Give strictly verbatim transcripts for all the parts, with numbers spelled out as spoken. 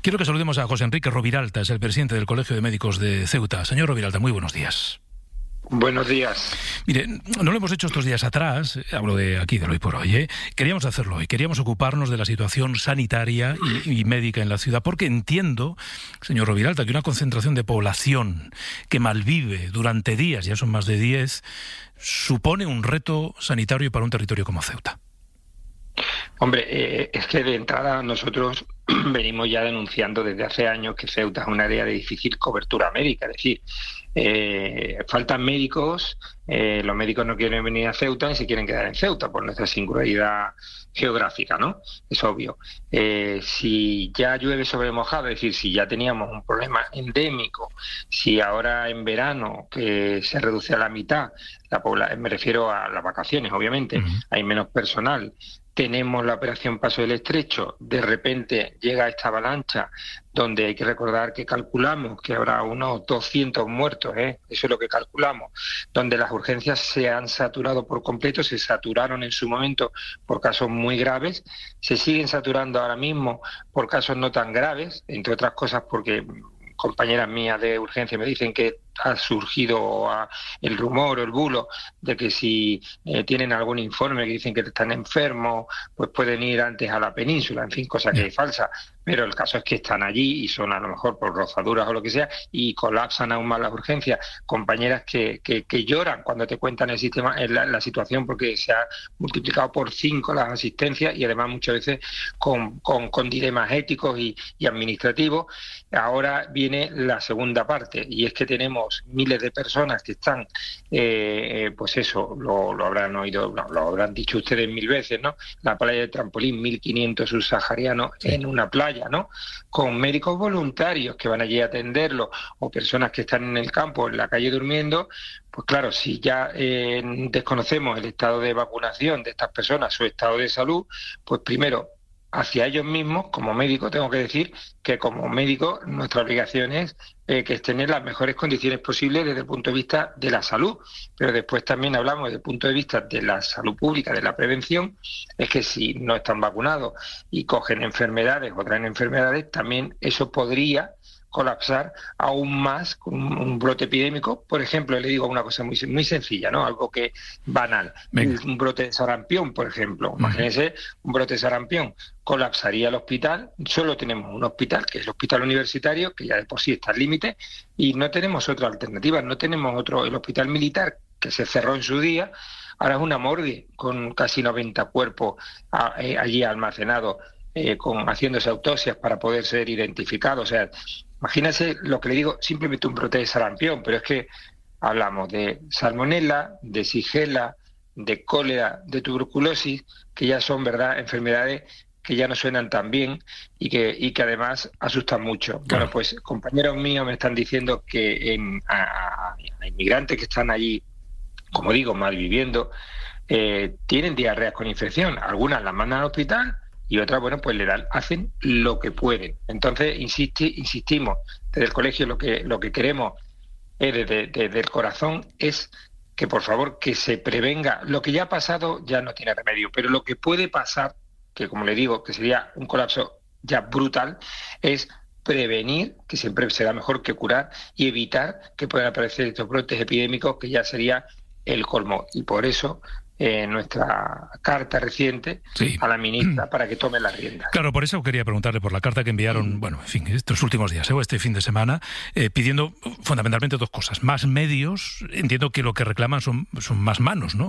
Quiero que saludemos a José Enrique Roviralta, es el presidente del Colegio de Médicos de Ceuta. Señor Roviralta, muy buenos días. Buenos días. Mire, no lo hemos hecho estos días atrás, hablo de aquí, de hoy por hoy, ¿eh? Queríamos hacerlo hoy, queríamos ocuparnos de la situación sanitaria y, y médica en la ciudad, porque entiendo, señor Roviralta, que una concentración de población que malvive durante días, ya son más de diez, supone un reto sanitario para un territorio como Ceuta. Hombre, eh, es que de entrada nosotros venimos ya denunciando desde hace años que Ceuta es un área de difícil cobertura médica, es decir, eh, faltan médicos, eh, los médicos no quieren venir a Ceuta y se quieren quedar en Ceuta por nuestra singularidad geográfica, ¿no? Es obvio. Eh, si ya llueve sobre mojado, es decir, si ya teníamos un problema endémico, si ahora en verano que se reduce a la mitad, la población, me refiero a las vacaciones, obviamente, uh-huh. hay menos personal. Tenemos la operación Paso del Estrecho, de repente llega esta avalancha donde hay que recordar que calculamos que habrá unos doscientos muertos, ¿eh? Eso es lo que calculamos, donde las urgencias se han saturado por completo, se saturaron en su momento por casos muy graves, se siguen saturando ahora mismo por casos no tan graves, entre otras cosas porque compañeras mías de urgencia me dicen que ha surgido el rumor o el bulo de que si eh, tienen algún informe que dicen que están enfermos, pues pueden ir antes a la península, en fin, cosa que es falsa. Pero el caso es que están allí y son a lo mejor por rozaduras o lo que sea y colapsan aún más las urgencias. Compañeras que, que, que lloran cuando te cuentan el sistema, la, la situación porque se ha multiplicado por cinco las asistencias y además muchas veces con, con, con dilemas éticos y, y administrativos. Ahora viene la segunda parte y es que tenemos miles de personas que están, eh, pues eso, lo, lo habrán oído, lo, lo habrán dicho ustedes mil veces, ¿no? La playa de Trampolín, mil quinientos subsaharianos sí. en una playa, ¿no? Con médicos voluntarios que van allí a atenderlo o personas que están en el campo, en la calle durmiendo. Pues claro, si ya eh, desconocemos el estado de vacunación de estas personas, su estado de salud, pues primero, hacia ellos mismos, como médico, tengo que decir que como médico nuestra obligación es eh, que estén en las mejores condiciones posibles desde el punto de vista de la salud. Pero después también hablamos desde el punto de vista de la salud pública, de la prevención, es que si no están vacunados y cogen enfermedades o traen enfermedades, también eso podría colapsar aún más con un, un brote epidémico. Por ejemplo, le digo una cosa muy muy sencilla, ¿no? Algo que banal. Venga. Un brote de sarampión, por ejemplo. Uh-huh. Imagínense, un brote de sarampión colapsaría el hospital. Solo tenemos un hospital, que es el hospital universitario, que ya de por sí está al límite, y no tenemos otra alternativa. No tenemos otro. El hospital militar, que se cerró en su día, ahora es una morgue con casi noventa cuerpos a, eh, allí almacenados, eh, con haciéndose autopsias para poder ser identificados. O sea, imagínense lo que le digo, simplemente un brote de sarampión, pero es que hablamos de salmonela, de shigella, de cólera, de tuberculosis, que ya son, ¿verdad?, enfermedades que ya no suenan tan bien y que y que además asustan mucho. Claro. Bueno, pues compañeros míos me están diciendo que en, a, a inmigrantes que están allí, como digo, malviviendo, eh, tienen diarreas con infección. Algunas las mandan al hospital y otras, bueno, pues le dan, hacen lo que pueden. Entonces, insisti, insistimos, desde el colegio lo que lo que queremos es desde, desde el corazón es que, por favor, que se prevenga. Lo que ya ha pasado ya no tiene remedio, pero lo que puede pasar, que como le digo, que sería un colapso ya brutal, es prevenir, que siempre será mejor que curar, y evitar que puedan aparecer estos brotes epidémicos, que ya sería el colmo. Y por eso eh, nuestra carta reciente sí. a la ministra para que tome las riendas. Claro, por eso quería preguntarle por la carta que enviaron, bueno, en fin, estos últimos días, ¿eh? o este fin de semana, eh, pidiendo fundamentalmente dos cosas. Más medios, entiendo que lo que reclaman son, son más manos, ¿no?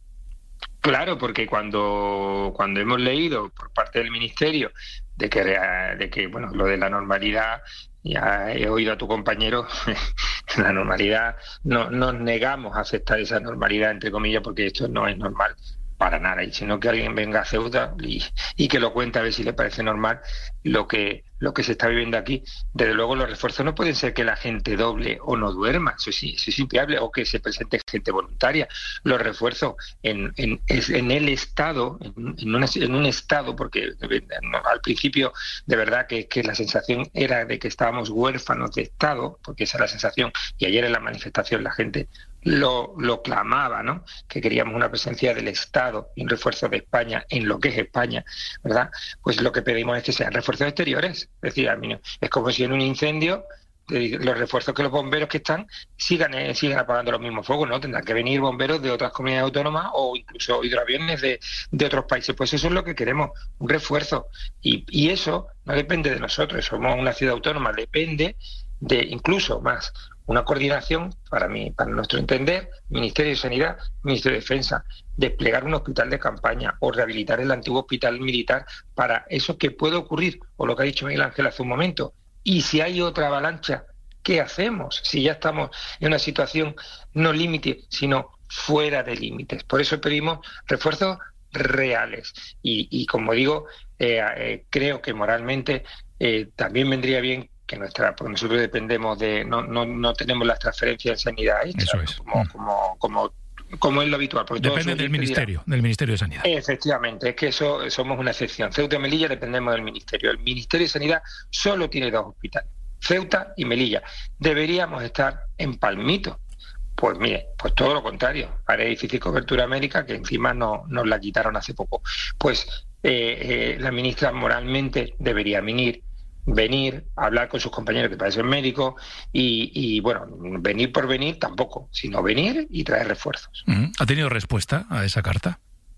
Claro, porque cuando cuando hemos leído por parte del Ministerio de que de que bueno, lo de la normalidad, ya he oído a tu compañero, la normalidad, no nos negamos a aceptar esa normalidad, entre comillas, porque esto no es normal para nada, y sino que alguien venga a Ceuta y, y que lo cuente a ver si le parece normal lo que lo que se está viviendo aquí. Desde luego los refuerzos no pueden ser que la gente doble o no duerma, eso es, eso es inviable, o que se presente gente voluntaria. Los refuerzos en, en, en el Estado, en, en, un, en un Estado, porque al principio de verdad que, que la sensación era de que estábamos huérfanos de Estado, porque esa es la sensación, y ayer en la manifestación la gente lo, lo clamaba, ¿no?, que queríamos una presencia del Estado y un refuerzo de España en lo que es España, ¿verdad? Pues lo que pedimos es que sean refuerzos exteriores, Es decir, a mí no, es como si en un incendio los refuerzos que los bomberos que están sigan eh, sigan apagando los mismos fuegos, ¿no? Tendrán que venir bomberos de otras comunidades autónomas o incluso hidroaviones de, de otros países. Pues eso es lo que queremos, un refuerzo. Y, y eso no depende de nosotros, somos una ciudad autónoma, depende de incluso más una coordinación, para mí, para nuestro entender, Ministerio de Sanidad, Ministerio de Defensa, desplegar un hospital de campaña o rehabilitar el antiguo hospital militar para eso que puede ocurrir, o lo que ha dicho Miguel Ángel hace un momento. Y si hay otra avalancha, ¿qué hacemos? Si ya estamos en una situación no límite, sino fuera de límites. Por eso pedimos refuerzos reales. Y, y como digo, eh, eh, creo que moralmente eh, también vendría bien que nuestra, porque nosotros dependemos de, no, no, no tenemos las transferencias en sanidad hechas, Eso es. como, como, como, como es lo habitual. Depende del ministerio, dirá, del Ministerio de Sanidad. Efectivamente, es que eso somos una excepción. Ceuta y Melilla dependemos del Ministerio. El Ministerio de Sanidad solo tiene dos hospitales, Ceuta y Melilla. Deberíamos estar en Palmito. Pues mire, pues todo lo contrario. Área de difícil cobertura médica, que encima no, nos la quitaron hace poco. Pues eh, eh, la ministra moralmente debería venir, venir, hablar con sus compañeros que parecen médicos y, y, bueno, venir por venir tampoco, sino venir y traer refuerzos. ¿Ha tenido respuesta a esa carta?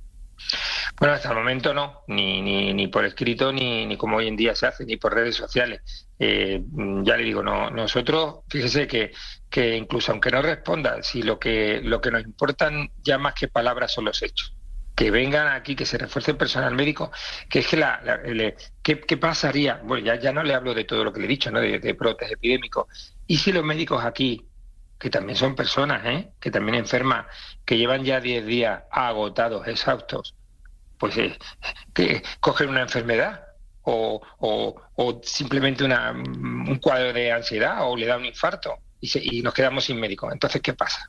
Bueno, hasta el momento no, ni ni, ni por escrito, ni, ni como hoy en día se hace, ni por redes sociales. Eh, ya le digo, no, nosotros, fíjese que, que incluso aunque no responda, si lo que, lo que nos importan ya más que palabras son los hechos. Que vengan aquí, que se refuerce el personal médico, que es que la, la el, ¿qué, ¿qué pasaría? Bueno, ya, ya no le hablo de todo lo que le he dicho, ¿no? De, de brotes epidémicos. ¿Y si los médicos aquí, que también son personas, ¿eh? Que también enferman, que llevan ya diez días agotados, exhaustos, pues eh, que cogen una enfermedad o, o, o simplemente una, un cuadro de ansiedad o le da un infarto y, se, y nos quedamos sin médicos? Entonces, ¿qué pasa?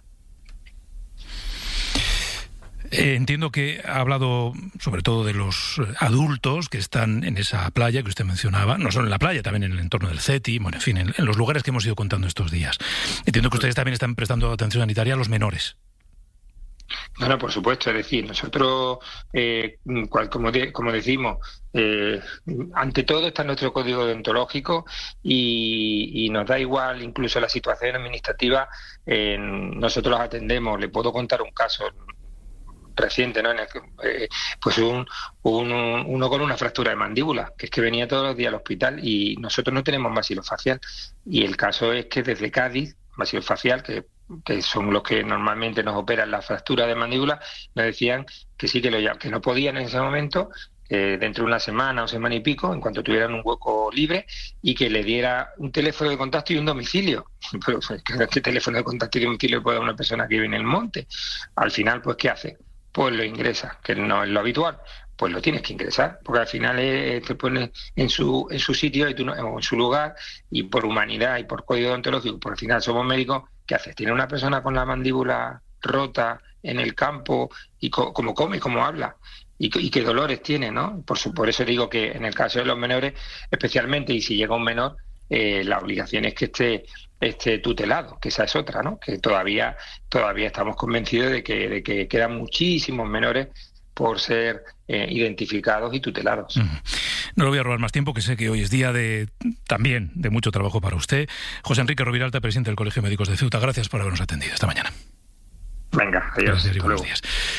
Eh, entiendo que ha hablado sobre todo de los adultos que están en esa playa que usted mencionaba, no solo en la playa, también en el entorno del CETI, bueno, en fin, en, en los lugares que hemos ido contando estos días. Entiendo que ustedes también están prestando atención sanitaria a los menores. No, no, por supuesto, es decir, nosotros, eh, cual, como, de, como decimos, eh, ante todo está nuestro código deontológico y, y nos da igual incluso la situación administrativa, eh, nosotros los atendemos. Le puedo contar un caso reciente, ¿no? En el que, eh, pues un, un, uno con una fractura de mandíbula, que es que venía todos los días al hospital y nosotros no tenemos maxilofacial. Y el caso es que desde Cádiz, maxilofacial, que, que son los que normalmente nos operan la fractura de mandíbula, nos decían que sí, que, lo, que no podían en ese momento, eh, dentro de una semana o semana y pico, en cuanto tuvieran un hueco libre, y que le diera un teléfono de contacto y un domicilio. Pero ¿qué teléfono de contacto y domicilio puede dar una persona que vive en el monte? Al final, pues, ¿qué hace? Pues lo ingresa, que no es lo habitual, pues lo tienes que ingresar, porque al final eh, te pones en su en su sitio y tú no, o en su lugar, y por humanidad y por código deontológico, por al final somos médicos, ¿qué haces? Tiene una persona con la mandíbula rota en el campo y co cómo come, cómo habla y, y qué dolores tiene, ¿no? Por, su, por eso digo que en el caso de los menores, especialmente, y si llega un menor, eh, la obligación es que esté este tutelado, que esa es otra, ¿no? Que todavía todavía estamos convencidos de que de que quedan muchísimos menores por ser eh, identificados y tutelados. Uh-huh. No le voy a robar más tiempo, que sé que hoy es día de también de mucho trabajo para usted. José Enrique Roviralta, presidente del Colegio de Médicos de Ceuta, gracias por habernos atendido esta mañana. Venga, adiós. Gracias y buenos días.